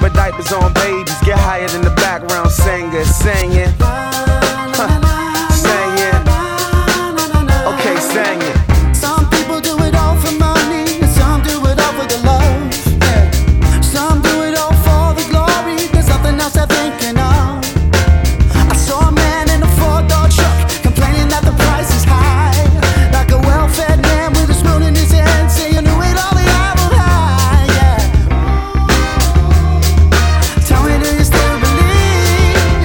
but diapers on babies. Get higher than the background singer singing. Sing it. Okay, sing it. Some people do it all for money, and some do it all for the love. Some do it all for the glory. There's nothing else they're thinking of. I saw a man in a four-door truck complaining that the price is high, like a well-fed man with a spoon in his hand, saying who ate all the apple pie. Yeah. Tell me, do you still believe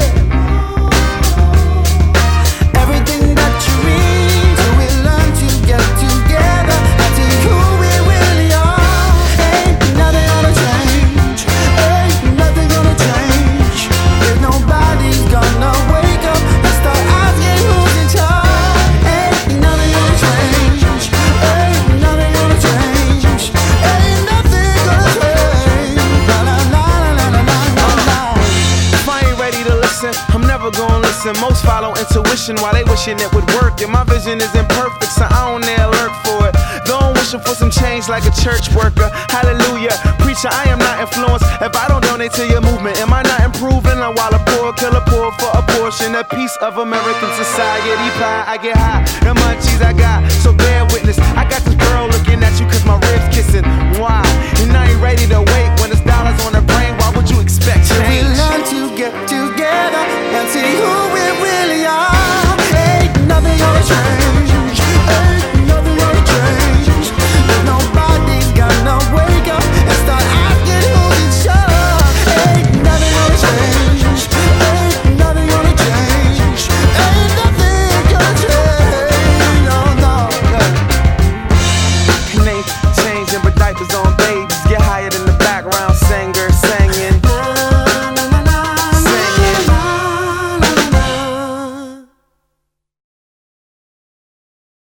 everything that you read? So we learn to get together and see who we really are. Ain't nothing gonna change. Ain't nothing gonna change. If nobody's gonna wake up and start asking who's in charge. Ain't nothing gonna change. Ain't nothing gonna change. Ain't nothing gonna change. La la la la la la la la. If I ain't ready to listen, I'm never gonna listen. Most follow intuition while they wishing it would work. And my vision isn't perfect, so I don't dare lurk for it. Though I'm wishing for some change like a church worker. Hallelujah, preacher, I am not influenced. If I don't donate to your movement, am I not improving? And while a poor killer poor for a portion, a piece of American society pie, I get high. The munchies I got, so bear witness. I got this girl looking at you cause my ribs kissing. Why? And I ain't ready to wait when it's dollars on the brain. Why would you expect We change? learn to get together and see who we really are. Ain't nothing gonna change. Ain't nothing gonna change. If nobody's gonna wake up and start asking who's in charge. Ain't nothing gonna change. Ain't nothing gonna change. Ain't nothing gonna change. No, no. And ain't changing, but diapers on